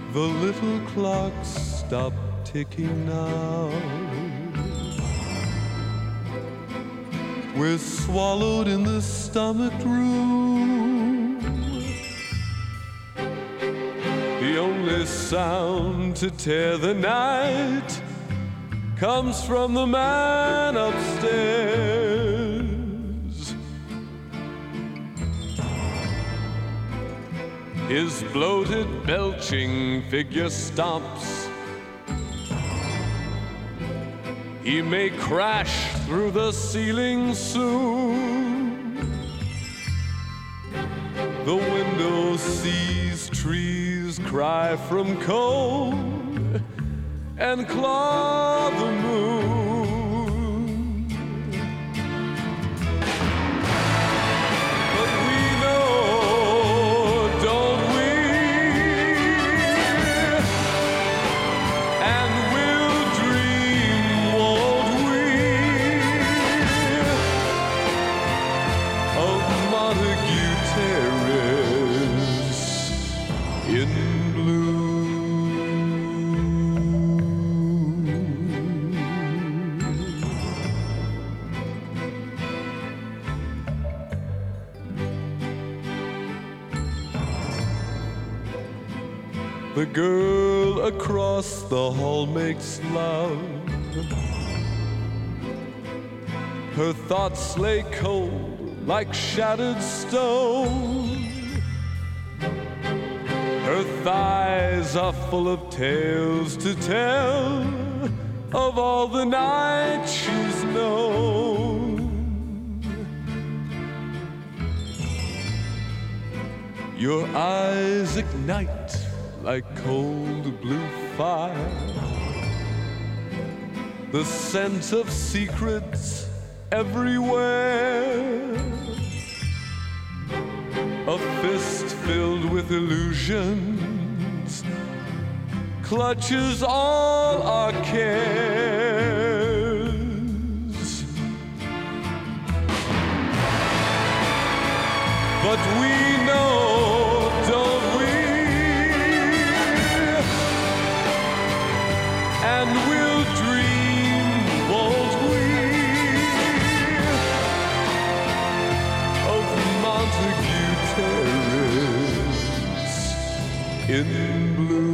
The little clocks stop ticking now. We're swallowed in the stomach room. The only sound to tear the night comes from the man upstairs. His bloated, belching figure stops. He may crash through the ceiling soon. The window sees trees cry from cold and claw the moon. But we know, don't we? And we'll dream, won't we, of Montague Terrace in blue. The girl across the hall makes love. Her thoughts lay cold like shattered stone. Her thighs are full of tales to tell of all the nights she's known. Your eyes ignite like cold blue fire. The scent of secrets everywhere. A fist filled with illusions clutches all our cares. But we know, don't we? And we'll dream, won't we, of Montague Terrace in blue.